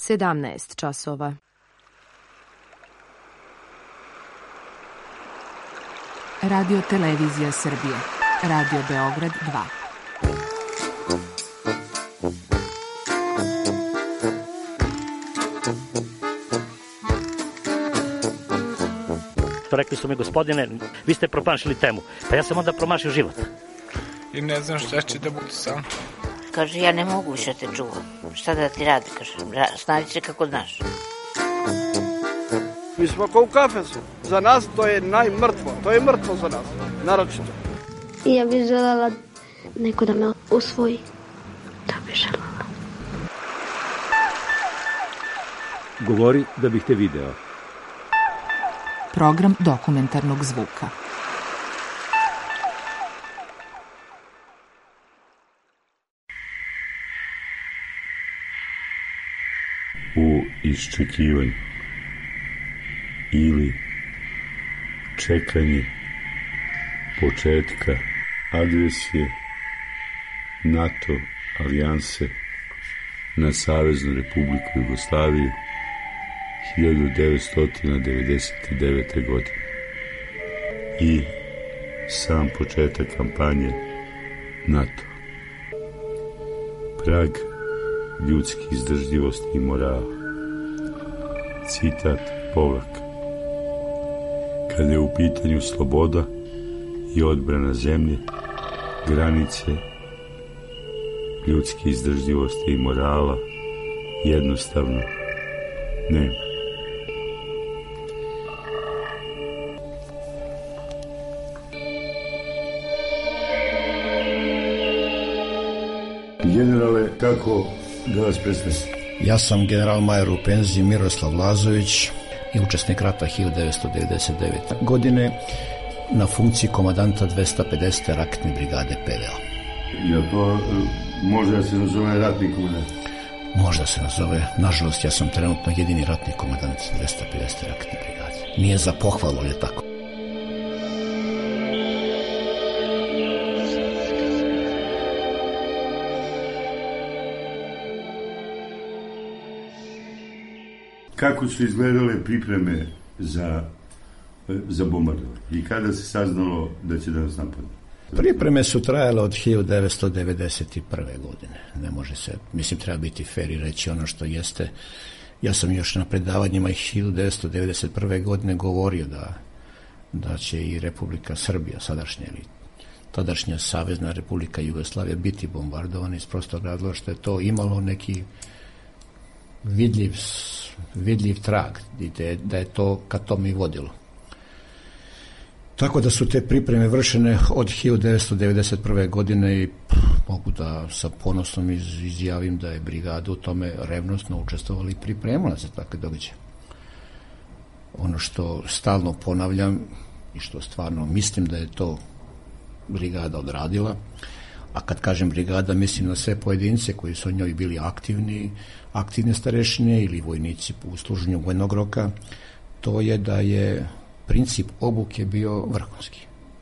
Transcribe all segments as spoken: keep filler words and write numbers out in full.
sedamnaest časova. Radio Televizija Srbije. Radio Beograd dva. Rekli su mi, gospodine, vi ste promašili temu. Pa ja sam onda promašio život. I ne znam šta će da bude sam. Kaže, ja ne mogu više te čuvam. Šta da ti radi, kaže, snađi se kako znaš. Mi smo kao u kafesu. Za nas to je najmrtvo. To je mrtvo za nas, naročito. Ja bih želela neko da me usvoji. Da bih želela. Govori da bih te video. Program dokumentarnog zvuka. U iščekivanju ili čekanje početka agresije NATO alijanse na Saveznu Republiku Jugoslaviju hiljadu devetsto devedeset devete. godine i sam početak kampanje NATO. Prag ljudske izdržljivosti i morala. Citat povlaka. Kada je u pitanju sloboda i odbrana zemlje, granice ljudske izdržljivosti i morala jednostavno nema. Generale, kako da vas predstavim? Ja sam general major u penziji Miroslav Lazović i učesnik rata hiljadu devetsto devedeset devete. godine na funkciji komandanta dvesta pedesete raketne brigade P V O. Ja to može da se nazove ratni komandant? Može da se nazove. Nažalost, ja sam trenutno jedini ratni komandant dvesta pedesete raketne brigade. Nije za pohvalu, ali je tako. Kako su izgledale pripreme za, za bombardovanje i kada se saznalo da će da nas napadne? Pripreme su trajale od hiljadu devetsto devedeset prve. godine. Ne može se, mislim, treba biti fer i reći ono što jeste. Ja sam još na predavanjima hiljadu devetsto devedeset prve. godine govorio da, da će i Republika Srbija, sadašnja ili tadašnja Savezna Republika Jugoslavija biti bombardovana iz prostog razloga što je to imalo neki vidljiv, vidljiv trag i da je to ka tome i vodilo. Tako da su te pripreme vršene od hiljadu devetsto devedeset prve. godine i pff, mogu da sa ponosom iz, izjavim da je brigada u tome revnosno učestvovala i pripremala za takve događaje. Ono što stalno ponavljam i što stvarno mislim da je to brigada odradila, a kad kažem brigada mislim na sve pojedince koji su u njoj bili aktivni, aktivne starešine ili vojnici u služenju vojnog roka, to je da je princip obuke bio vrhunski.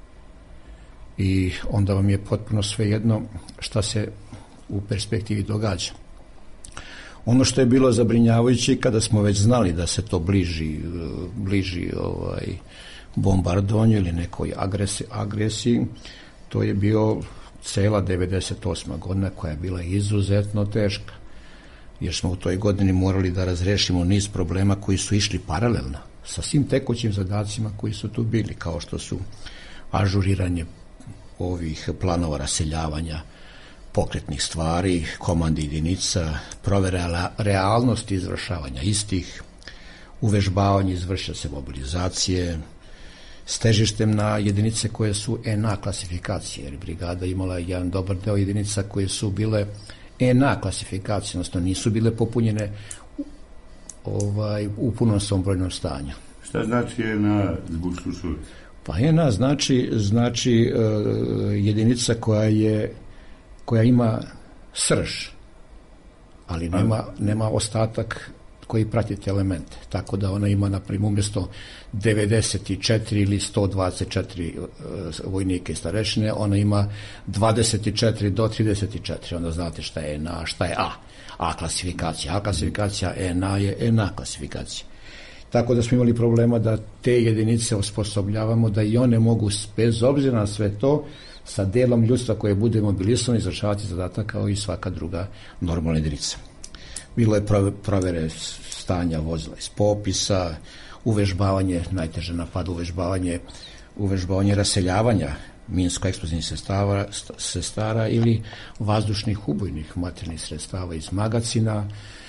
I onda vam je potpuno svejedno šta se u perspektivi događa. Ono što je bilo zabrinjavajuće kada smo već znali da se to bliži, bliži ovaj, bombardovanju ili nekoj agresiji, agresiji, to je bio cela devedeset osma. godina koja je bila izuzetno teška. Jer smo u toj godini morali da razrešimo niz problema koji su išli paralelno sa svim tekućim zadacima koji su tu bili, kao što su ažuriranje ovih planova raseljavanja pokretnih stvari, komandi jedinica, provera realnosti izvršavanja istih, uvežbavanje izvršća se mobilizacije, s težištem na jedinice koje su N A klasifikacije, jer brigada imala jedan dobar deo jedinica koje su bile N A klasifikacije, odnosno nisu bile popunjene ovaj, u punom svom brojnom stanju. Šta znači N A zbog slušalica? Pa N A znači, znači uh, jedinica koja je koja ima srž, ali nema, nema ostatak koji prati te elemente. Tako da ona ima, na primjer, umjesto devedeset četiri ili sto dvadeset četiri vojnike i starešine, ona ima dvadeset četiri do trideset četiri. Onda znate šta je N A, šta je A. A klasifikacija. A klasifikacija, N A je N A klasifikacija. Tako da smo imali problema da te jedinice osposobljavamo, da i one mogu, bez obzira na sve to, sa delom ljudstva koje bude mobilisano, izvršavati zadatak kao i svaka druga normalna jedinica. Bilo je provere stanja vozila iz popisa, uvežbavanje, najteže napad, uvežbavanje, uvežbavanje raseljavanja minsko-eksplozivnih sestara, sestara ili vazdušnih ubojnih materijalnih sredstava iz magacina.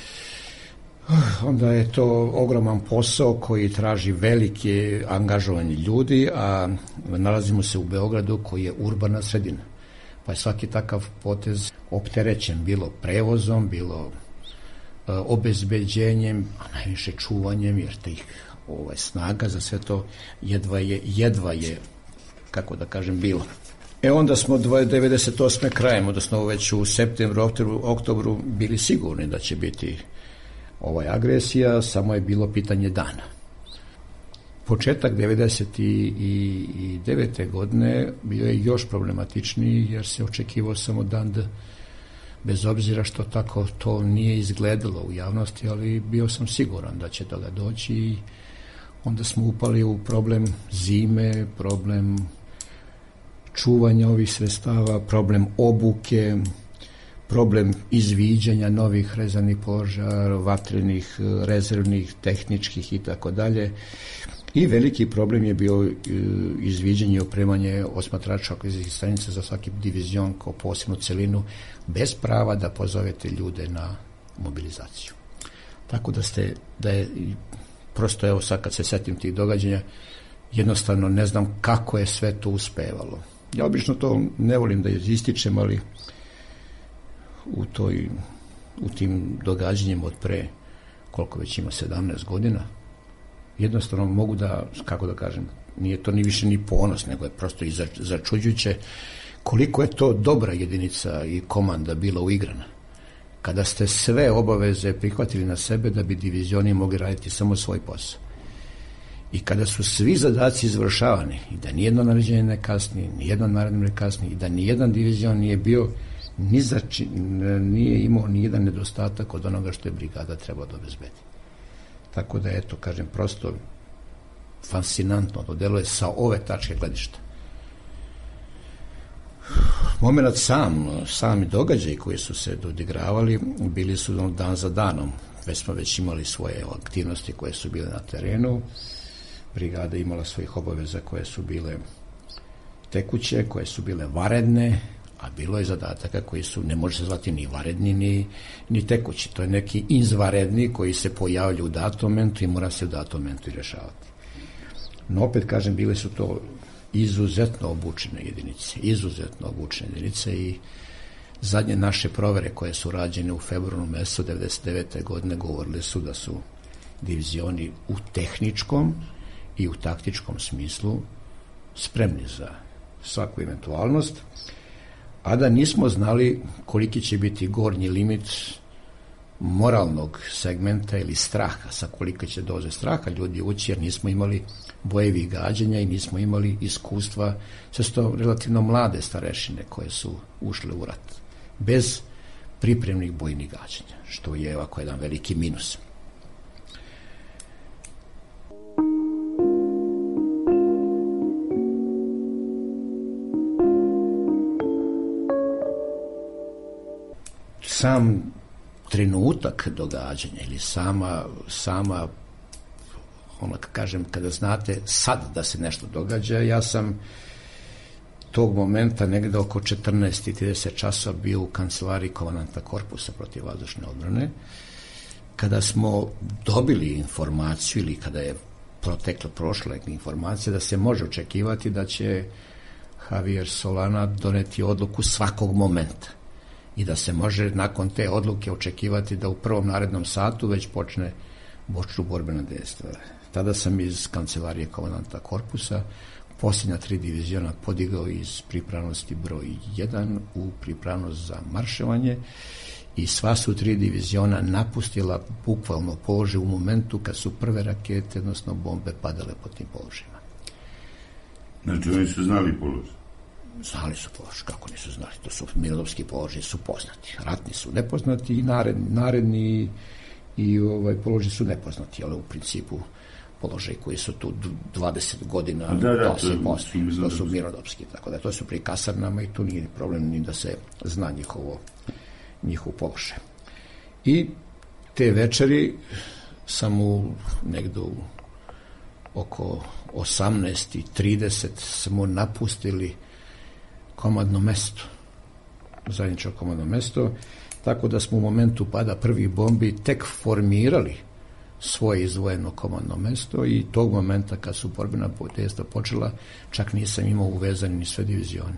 Onda je to ogroman posao koji traži velike angažovanje ljudi, a nalazimo se u Beogradu koji je urbana sredina. Pa je svaki takav potez opterećen, bilo prevozom, bilo obezbeđenjem, a najviše čuvanjem, jer tih ovaj, snaga za sve to jedva je, jedva je, kako da kažem, bilo. E onda smo devedeset osme krajem, odnosno već u septembru, oktobru, oktobru bili sigurni da će biti ovaj agresija, samo je bilo pitanje dana. Početak devedeset devete godine bio je još problematičniji, jer se očekivao samo dan D. Bez obzira što tako to nije izgledalo u javnosti, ali bio sam siguran da će toga doći i onda smo upali u problem zime, problem čuvanja ovih sredstava, problem obuke, problem izviđanja novih rezervnih položaja, vatrenih, rezervnih, tehničkih i tako dalje. I veliki problem je bio izviđanje i opremanje osmatrača akvizijskih stanica za svaki divizion kao posebnu celinu, bez prava da pozovete ljude na mobilizaciju. Tako da ste, da je, prosto evo sad kad se setim tih događanja, jednostavno ne znam kako je sve to uspevalo. Ja obično to ne volim da ističem, ali u toj, u tim događanjima od pre, koliko već ima, sedamnaest godina, jednostavno mogu da, kako da kažem, nije to ni više ni ponos, nego je prosto i začuđujuće koliko je to dobra jedinica i komanda bila uigrana. Kada ste sve obaveze prihvatili na sebe da bi divizioni mogli raditi samo svoj posao. I kada su svi zadaci izvršavani i da nijedno naređenje ne kasni, nijedno naredno ne kasni i da nijedan divizion nije bio ni zači, nije imao nijedan nedostatak od onoga što je brigada trebao da obezbedi. Tako da, eto, kažem, prosto fascinantno to deluje sa ove tačke gledišta. Momenat sam, sami događaji koji su se dodigravali, bili su dan za danom. Već smo već imali svoje aktivnosti koje su bile na terenu, brigada imala svojih obaveza koje su bile tekuće, koje su bile vanredne, a bilo je zadataka koji su, ne može se zvati ni vanredni, ni, ni tekući. To je neki izvanredni koji se pojavlja u datom momentu i mora se u datom momentu i rešavati. No opet, kažem, bile su to izuzetno obučene jedinice, izuzetno obučene jedinice i zadnje naše provere koje su rađene u februaru mesecu devedeset devete godine govorile su da su divizioni u tehničkom i u taktičkom smislu spremni za svaku eventualnost, a da nismo znali koliki će biti gornji limit moralnog segmenta ili straha, sa kolike će doze straha ljudi ući, jer nismo imali bojevih gađanja i nismo imali iskustva, sve su to relativno mlade starešine koje su ušle u rat, bez pripremnih bojnih gađanja, što je ovako jedan veliki minus. Sam trenutak događanja ili sama, sama ono, kažem, kada znate sad da se nešto događa, ja sam tog momenta negde oko četrnaest i trideset časova bio u kancelariji komandanta korpusa protiv vazdušne odbrane, kada smo dobili informaciju ili kada je protekla prošla informacija da se može očekivati da će Javier Solana doneti odluku svakog momenta i da se može nakon te odluke očekivati da u prvom narednom satu već počne počnu borbena dejstva. Tada sam iz kancelarije komandanta korpusa posljednja tri diviziona podigao iz pripravnosti broj jedan u pripravnost za marševanje i sva su tri diviziona napustila bukvalno položaj u momentu kad su prve rakete, odnosno bombe, padale po tim položajima. Znači, oni su znali položaj? Znali su položaj, kako nisu znali, to su mirnodopski položaji, su poznati, ratni su nepoznati i naredni, naredni i ovaj, položaji su nepoznati, ali u principu položaji koji su tu dvadeset godina, da, da, to, se postoji, to su mirnodopski, tako da to su pri kasarnama i tu nije problem ni da se zna njihovo, njihov položaj. I te večeri sam u negdje u oko osamnaest i trideset smo napustili komandno mesto, zajedničko komandno mesto, tako da smo u momentu pada prvih bombi tek formirali svoje izdvojeno komandno mesto i tog momenta kad su borbena dejstva počela, čak nisam imao uvezani ni sve divizione.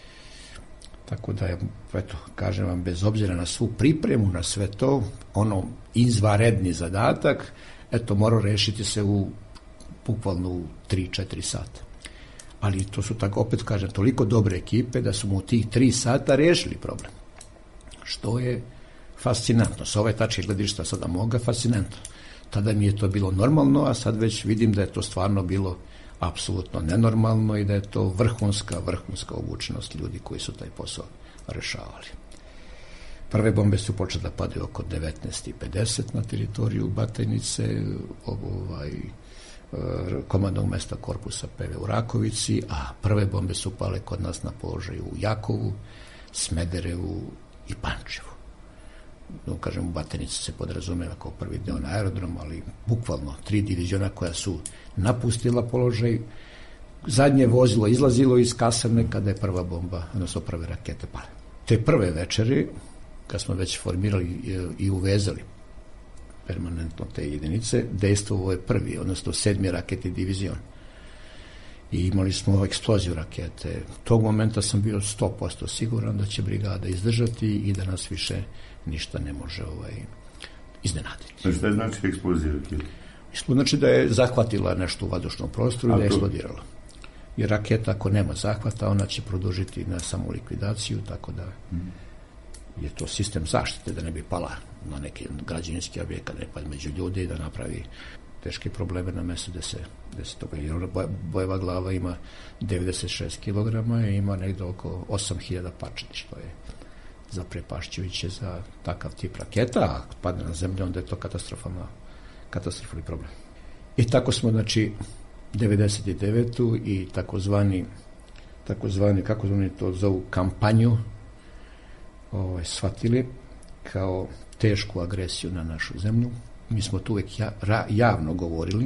Tako da, eto, kažem vam, bez obzira na svu pripremu, na sve to, ono izvanredni zadatak, eto, morao rešiti se u bukvalno u tri četiri sata. Ali to su, tako opet kažem, toliko dobre ekipe da su mu u tih tri sata rešili problem. Što je fascinantno. S ove tačke gledišta sada moga, fascinantno. Tada mi je to bilo normalno, a sad već vidim da je to stvarno bilo apsolutno nenormalno i da je to vrhunska, vrhunska obučenost ljudi koji su taj posao rešavali. Prve bombe su počele da padaju oko devetnaest i pedeset na teritoriju Batajnice, ovaj, komandnog mesta korpusa P V u Rakovici, a prve bombe su pale kod nas na položaju u Jakovu, Smederevu i Pančevu. No, kažem, u Batajnici se podrazumeva kao prvi deo na aerodrom, ali bukvalno tri diviziona koja su napustila položaj. Zadnje vozilo izlazilo iz kasarne kada je prva bomba, odnosno prve rakete pale. Te prve večeri, kad smo već formirali i uvezali permanentno te jedinice, dejstvovao je prvi, odnosno sedmi raketni divizion. I imali smo eksploziju rakete. Tog momenta sam bio sto posto siguran da će brigada izdržati i da nas više ništa ne može ovaj, iznenaditi. A šta je znači eksplozija rakete? Znači da je zahvatila nešto u vazdušnom prostoru i da je eksplodirala. Jer raketa, ako nema zahvata, ona će produžiti na samu likvidaciju, tako da hmm. je to sistem zaštite, da ne bi pala na neki građevinski objekat, ne pali među ljude i da napravi teške probleme na mestu gde se, gde se toga. Jer bojeva glava ima devedeset šest kilograma i ima negde oko osam hiljada pačadi, što je zaprepašćujuće za takav tip raketa, a ako padne na zemlju, onda je to katastrofalno, katastrofalni problem. I tako smo, znači, devedeset devetu i takozvani, takozvani, kako oni to zovu, kampanju, ovaj, shvatili kao tešku agresiju na našu zemlju. Mi smo tu uvek ja, ra, javno govorili.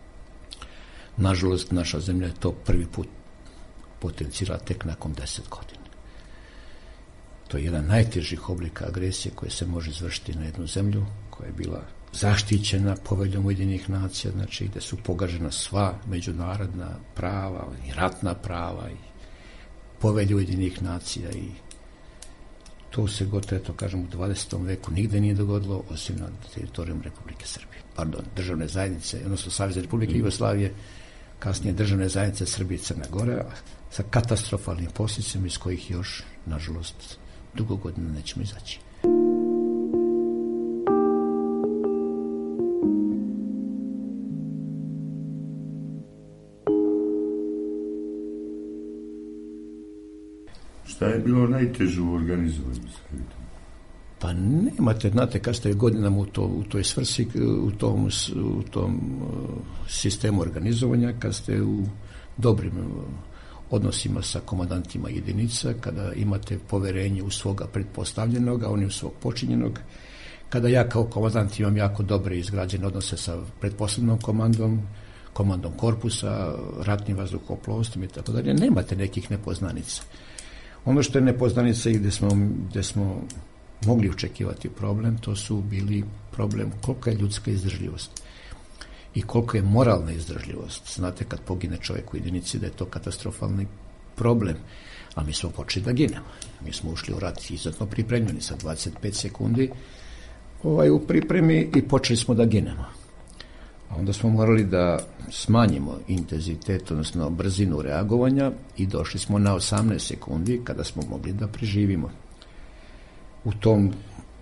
Nažalost, naša zemlja je to prvi put potencirala tek nakon deset godina. To je jedan najtežih oblika agresije koje se može izvršiti na jednu zemlju koja je bila zaštićena poveljom Ujedinjenih nacija, znači gde su pogažena sva međunarodna prava i ratna prava i povelje Ujedinjenih nacija i to se gotovo, eto kažem, u dvadesetom veku nigde nije dogodilo osim na teritorijom Republike Srbije. Pardon, državne zajednice, odnosno Savezne Republike mm. Jugoslavije, kasnije državne zajednice Srbije i Crne Gore, sa katastrofalnim posljedicama iz kojih još, nažalost, dugo godina nećemo izaći. Šta je bilo najteže u organizovanju? Pa nemate, znate, kad ste godinama u, to, u toj svrsi, u tom, u tom sistemu organizovanja, kad ste u dobrim odnosima sa komandantima jedinica, kada imate poverenje u svoga pretpostavljenog, a oni u svog počinjenog, kada ja kao komandant imam jako dobre izgrađene odnose sa pretpostavljenom komandom, komandom korpusa, ratnim vazduhoplovstvom i tako dalje, nemate nekih nepoznanica. Ono što je nepoznanica i gde smo, gde smo mogli očekivati problem, to su bili problem kolika je ljudska izdržljivost i koliko je moralna izdržljivost. Znate, kad pogine čovjek u jedinici, da je to katastrofalni problem, a mi smo počeli da ginemo. Mi smo ušli u rat izuzetno pripremljeni sa dvadeset pet sekundi ovaj, u pripremi i počeli smo da ginemo. A onda smo morali da smanjimo intenzitet, odnosno brzinu reagovanja i došli smo na osamnaest sekundi kada smo mogli da preživimo. U tom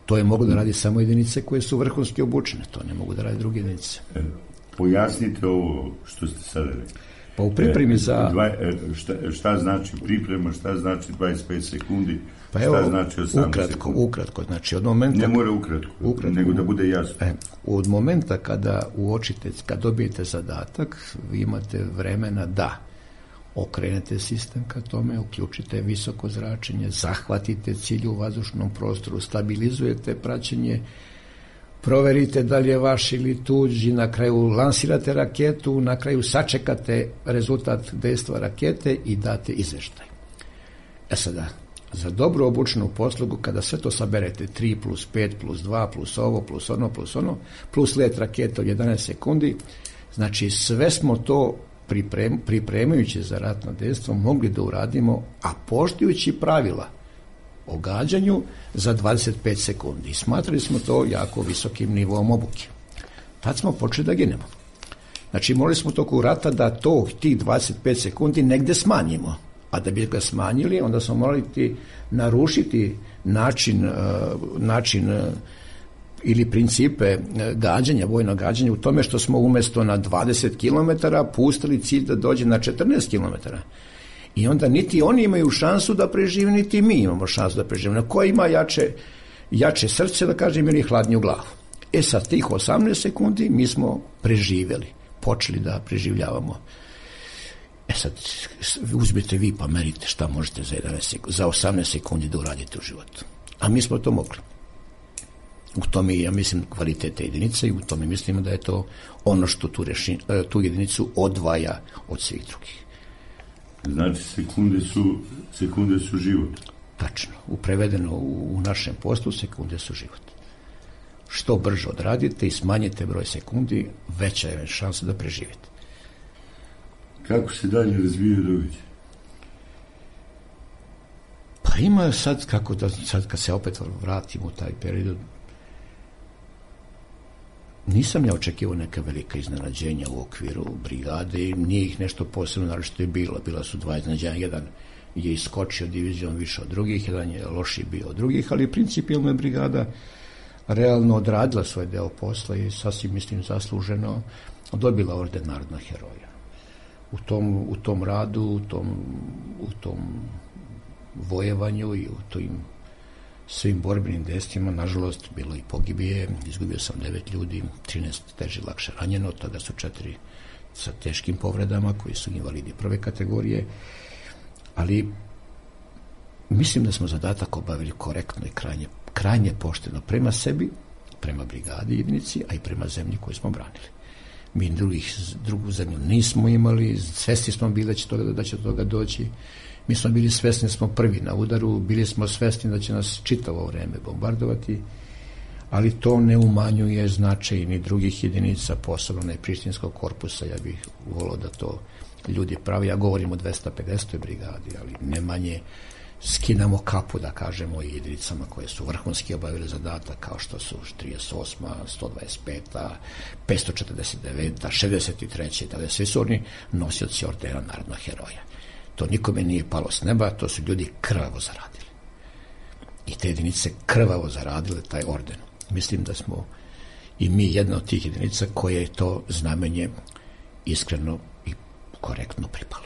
To je mogu da radi samo jedinice koje su vrhunski obučene, to ne mogu da radi druge jedinice. E, pojasnite ovo što ste sada rekli. Pa u pripremi za... Dva, šta, šta znači priprema, šta znači dvadeset pet sekundi, pa evo, šta znači osamnaest ukratko, sekundi? Ukratko, znači od momenta... Ne mora ukratko, ukratko nego da bude jasno. E, od momenta kada uočite, kad dobijete zadatak, vi imate vremena da okrenete sistem ka tome, uključite visoko zračenje, zahvatite cilj u vazdušnom prostoru, stabilizujete praćenje, proverite da li je vaš ili tuđ i na kraju lansirate raketu, na kraju sačekate rezultat dejstva rakete i date izveštaj. E sada, za dobro obučenu poslugu, kada sve to saberete, tri plus pet plus dva plus ovo plus ono plus ono, plus let rakete od jedanaest sekundi, znači sve smo to priprem, pripremajući za ratno dejstvo mogli da uradimo, a poštujući pravila o gađanju za dvadeset pet sekundi. I smatrali smo to jako visokim nivom obuke. Tad smo počeli da ginemo. Znači, morali smo toku rata da to, tih dvadeset pet sekundi negde smanjimo. A da bi ga smanjili, onda smo morali ti narušiti način, način ili principe gađanja, vojnog gađanja u tome što smo umesto na dvadeset kilometara pustili cilj da dođe na četrnaest kilometara. I onda niti oni imaju šansu da prežive, niti mi imamo šansu da preživimo. Na ko ima jače, jače srce, da kažem, ili hladniju glavu. E sa tih osamnaest sekundi mi smo preživjeli, počeli da preživljavamo. E sad, uzmite vi pa merite šta možete za, jedanaest sekundi, za osamnaest sekundi da uradite u životu. A mi smo to mogli. U tome, ja mislim, kvalitete jedinice i u tome mislimo da je to ono što tu, reši, tu jedinicu odvaja od svih drugih. Znači, sekunde su, sekunde su život. Tačno. Uprevedeno u, u našem poslu, sekunde su život. Što brže odradite i smanjite broj sekundi, veća je šansa da preživite. Kako se dalje razvijaju događaje? Pa ima sad, kako da, sad kad se opet vratimo u taj period, nisam ja očekivao neka velika iznenađenja u okviru brigade i nije ih nešto posebno, naravno što je bilo. Bila su dva iznenađenja, jedan je iskočio divizijom više od drugih, jedan je lošiji bio od drugih, ali principijalno je brigada realno odradila svoj deo posla i sasvim, mislim, zasluženo dobila orden narodnog heroja. U tom, u tom radu, u tom, u tom vojevanju i u tim svim borbenim dejstvima, nažalost, bilo i pogibije, izgubio sam devet ljudi, trinaest teže lakše ranjeno, od toga su četiri sa teškim povredama, koji su invalidi prve kategorije, ali mislim da smo zadatak obavili korektno i krajnje, krajnje pošteno prema sebi, prema brigadi jedinici, a i prema zemlji koju smo branili. Mi drugih, drugu zemlju nismo imali, svesni smo bili da će, toga, da će do toga doći. Mi smo bili svesni da smo prvi na udaru, bili smo svesni da će nas čitavo vreme bombardovati, ali to ne umanjuje značaj ni drugih jedinica, posebno ne prištinskog korpusa. Ja bih volio da to ljudi pravi. Ja govorim o dvesta pedesetoj brigadi, ali ne manje skinamo kapu, da kažemo, i jedinicama koje su vrhunski obavili zadatak, kao što su trideset osma, sto dvadeset peta, petsto četrdeset deveta, šezdeset treća, tada svi su oni nosioci ordena narodnog heroja. To nikome nije palo s neba, to su ljudi krvavo zaradili. I te jedinice krvavo zaradile taj orden. Mislim da smo i mi jedna od tih jedinica koje je to znamenje iskreno i korektno pripalo.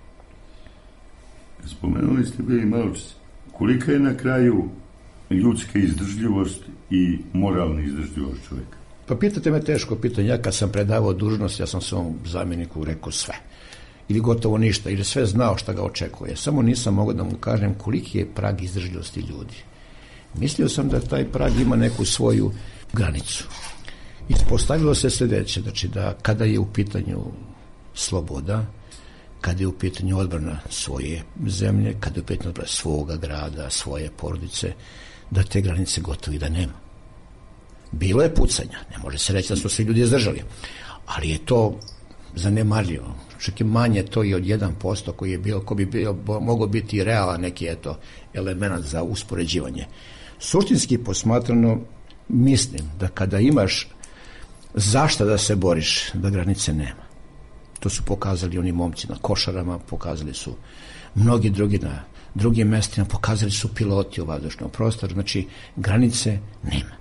Spomenuli ste bili malo čas. Kolika je na kraju ljudska izdržljivost i moralna izdržljivost čovjeka? Pa pitate me teško pitanje. Ja kad sam predavao dužnost, ja sam svom zamjeniku rekao sve. Ili gotovo ništa, ili sve znao šta ga očekuje. Samo nisam mogao da mu kažem koliki je prag izdržljivosti ljudi. Mislio sam da taj prag ima neku svoju granicu. Ispostavilo se sljedeće, znači da kada je u pitanju sloboda, kada je u pitanju odbrana svoje zemlje, kada je u pitanju odbrana svoga grada, svoje porodice, da te granice gotovo i da nema. Bilo je pucanja, ne može se reći da su svi ljudi izdržali, ali je to zanemarljivo. Čak i manje to i od jedan posto koji je bio, ko bi bio, mogao biti realan neki eto element za uspoređivanje. Suštinski posmatrano, mislim da kada imaš zašta da se boriš, da granice nema. To su pokazali oni momci na Košarama, pokazali su mnogi drugi na drugim mestima, pokazali su piloti u vazdušnom prostoru, znači granice nema.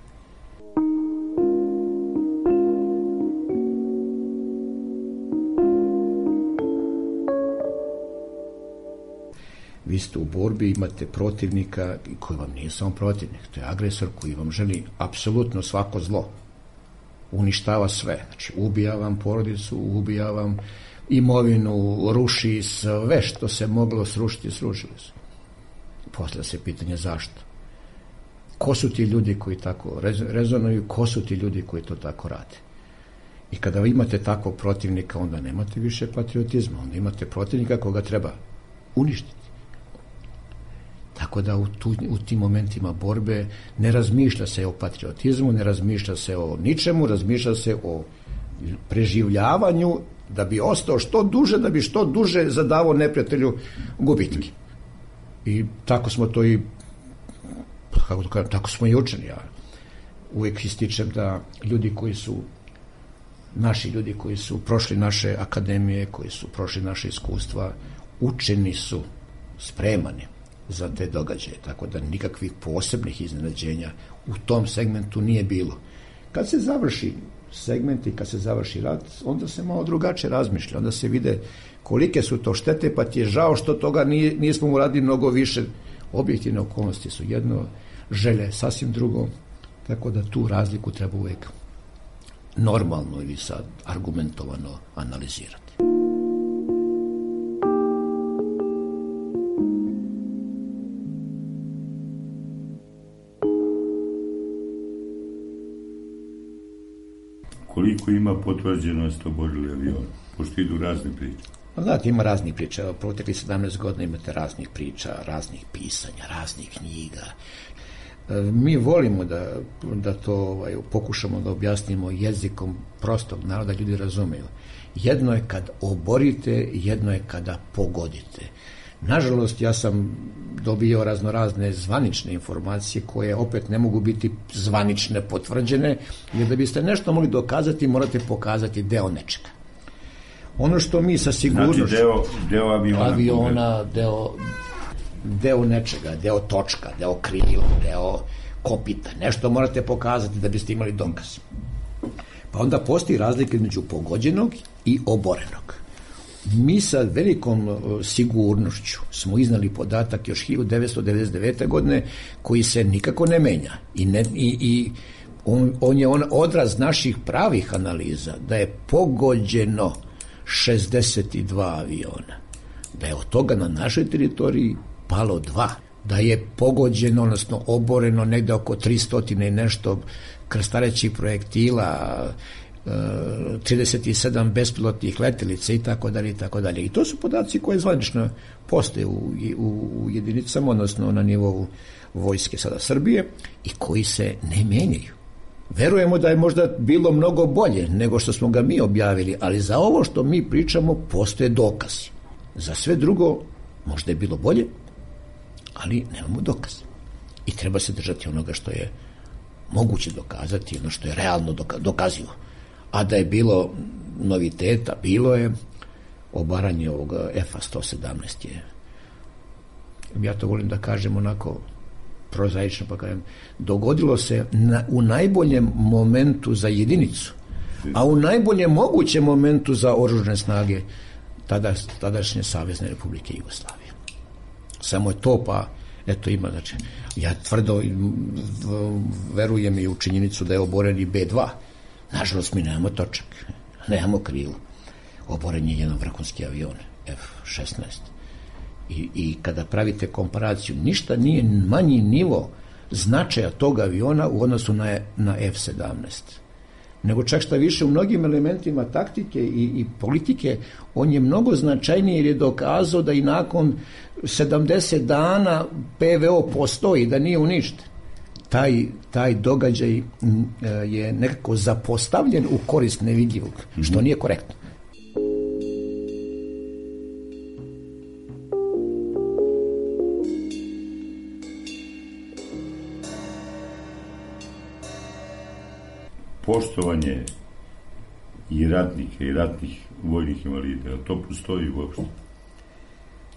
Vi ste u borbi, imate protivnika koji vam nije samo protivnik, to je agresor koji vam želi apsolutno svako zlo. Uništava sve, znači ubija vam porodicu, ubija vam imovinu, ruši sve što se moglo srušiti, srušili su. Postavlja se pitanje zašto. Ko su ti ljudi koji tako rezonuju, ko su ti ljudi koji to tako rade? I kada imate takvog protivnika, onda nemate više patriotizma, onda imate protivnika koga treba uništiti. Tako da u, tu, u tim momentima borbe ne razmišlja se o patriotizmu, ne razmišlja se o ničemu, razmišlja se o preživljavanju da bi ostao što duže, da bi što duže zadavao neprijatelju gubitke. I tako smo to i kako to kažem, tako smo i učeni. Ja uvijek ističem da ljudi koji su naši ljudi koji su prošli naše akademije, koji su prošli naše iskustva, učeni su, spremani za te događaje, tako da nikakvih posebnih iznenađenja u tom segmentu nije bilo. Kad se završi segment i kad se završi rat, onda se malo drugačije razmišlja, onda se vide kolike su to štete, pa ti je žao što toga nije, nismo uradili mnogo više. Objektivne okolnosti su jedno, želje je sasvim drugo, tako da tu razliku treba uvijek normalno ili sad argumentovano analizirati. Koliko ima potvrđenost oborili avion? Pošto idu razne priče. Znate, ima raznih priča. Protekli sedamnaest godina imate raznih priča, raznih pisanja, raznih knjiga. Mi volimo da, da to ovaj, pokušamo da objasnimo jezikom prostog naroda, ljudi razumeju. Jedno je kad oborite, jedno je kada pogodite. Nažalost, ja sam dobio raznorazne zvanične informacije koje opet ne mogu biti zvanične, potvrđene, jer da biste nešto mogli dokazati, morate pokazati deo nečega. Ono što mi sa sigurnošću... Znači deo, deo aviona, aviona deo, deo nečega, deo točka, deo krila, deo kopita, nešto morate pokazati da biste imali dokaz. Pa onda postoji razlika između pogođenog i oborenog. Mi sa velikom sigurnošću smo iznali podatak još hiljadu devetsto devedeset devete. godine koji se nikako ne menja i, ne, i, i on, on je on odraz naših pravih analiza da je pogođeno šezdeset dva aviona, da je od toga na našoj teritoriji palo dva, da je pogođeno, odnosno oboreno negde oko tristo i nešto krstarećih projektila, trideset sedam bespilotnih letelica i tako dalje i tako dalje. I to su podaci koje zvanično postoje u, u, u jedinicama, odnosno na nivou vojske sada Srbije i koji se ne menjaju. Verujemo da je možda bilo mnogo bolje nego što smo ga mi objavili, ali za ovo što mi pričamo postoje dokazi. Za sve drugo možda je bilo bolje, ali nemamo dokaze. I treba se držati onoga što je moguće dokazati, ono što je realno doka- dokazivo. A da je bilo noviteta, bilo je obaranje ovog F A sto sedamnaest je. Ja to volim da kažem onako prozaično, pa kažem, dogodilo se na, u najboljem momentu za jedinicu, a u najboljem mogućem momentu za oružane snage tada, tadašnje Savezne Republike Jugoslavije. Samo je to, pa eto ima, znači, ja tvrdo verujem i u činjenicu da je oboren i be dva. Nažalost, mi nemamo točak, nemamo krilo. Oboren je jedan vrhunski avion, F šesnaest. I, I kada pravite komparaciju, ništa nije manji nivo značaja tog aviona u odnosu na, na F sedamnaest. Nego čak šta više u mnogim elementima taktike i, i politike, on je mnogo značajniji jer je dokazao da i nakon sedamdeset dana P V O postoji, da nije uništen. Taj, taj događaj je nekako zapostavljen u korist nevidljivog, mm-hmm. što nije korektno. Poštovanje i ratnika i ratnih vojnih invalida, to postoji uopšte?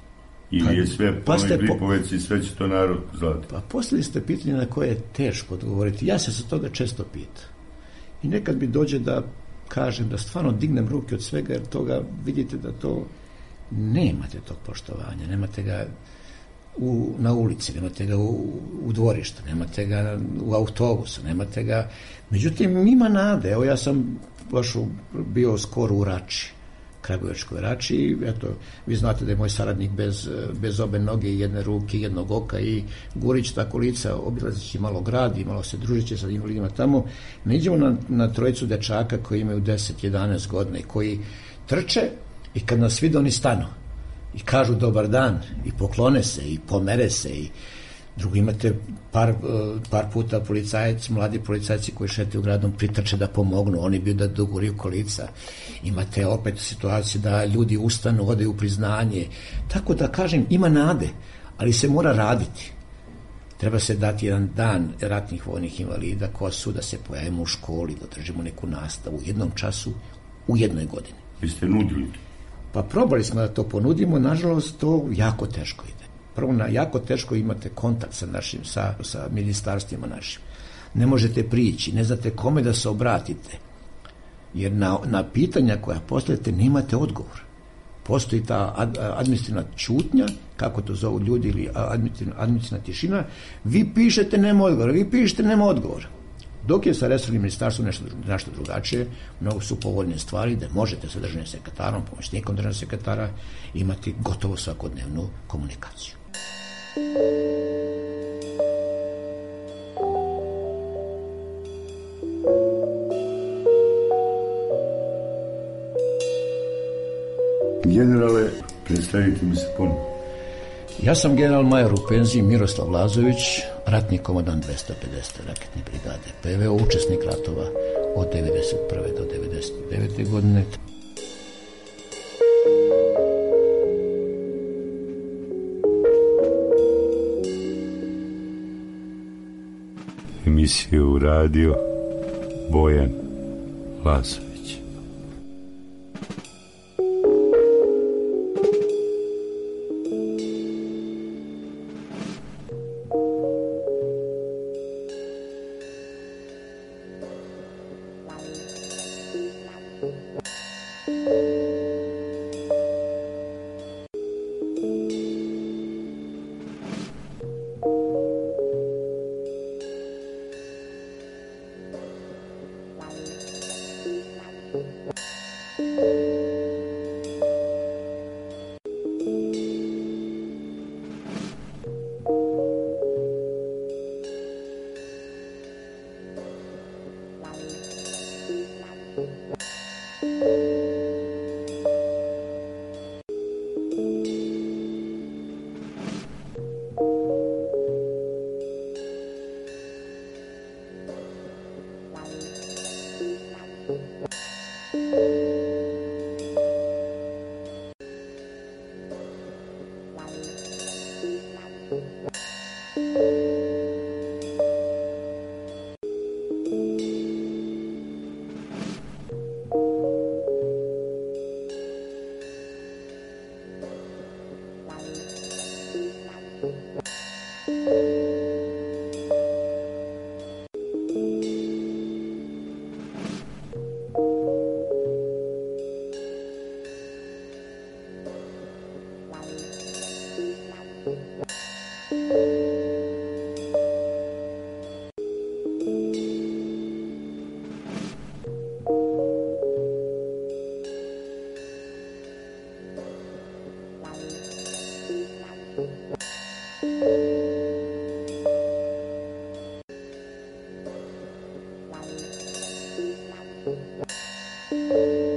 Ili je sve pa polno i Glipovec i sve će to narod zvati? Pa poslali ste pitanje na koje je teško odgovoriti. Ja se sa toga često pitam. I nekad mi dođe da kažem da stvarno dignem ruke od svega, jer toga vidite da to nemate tog poštovanja, nemate ga u, na ulici, nemate ga u, u dvorištu, nemate ga u autobusu, nemate ga... Međutim, ima nade. Evo, ja sam baš bio skoro u Rači, Kragujevačkoj Rači, i eto, vi znate da je moj saradnik bez, bez obe noge i jedne ruke, jednog oka, i Gurić tako lica, obilazeći malo grad i malo se družeći sa invalidima tamo, naiđemo na, na trojicu dečaka koji imaju deset jedanaest godina i koji trče, i kad nas vide oni stanu i kažu dobar dan i poklone se i pomere se. I drugo, imate par, par puta policajci, mladi policajci koji šetaju gradom pritrče da pomognu, oni bi da doguriju kolica. Imate opet situaciju da ljudi ustanu, odaju priznanje. Tako da kažem, ima nade, ali se mora raditi. Treba se dati jedan dan ratnih vojnih invalida kosu, da se pojavimo u školi, da držimo neku nastavu u jednom času, u jednoj godini. Vi ste nudili? Pa probali smo da to ponudimo, nažalost to jako teško ide. Prvo, na jako teško imate kontakt sa našim, sa, sa ministarstvima našim. Ne možete prići, ne znate kome da se obratite, jer na, na pitanja koja postavite nemate odgovor. Postoji ta ad, administrativna ćutnja, kako to zovu ljudi, ili administrativna, administrativna tišina. Vi pišete, nema odgovora, vi pišete, nema odgovora. Dok je sa resornim ministarstvom nešto, nešto drugačije, mnogo su povoljne stvari da možete sa državnim sekretarom, pomoćnikom državnog sekretara imati gotovo svakodnevnu komunikaciju. Generale, predstavite mi se ponovno. Ja sam general major u penziji Miroslav Lazović, ratni komandant dvesta pedeset raketne brigade P V O, učesnik ratova od devedeset prve do devedeset devete godine. Emisiju radio Bojan Lazović. Thank you.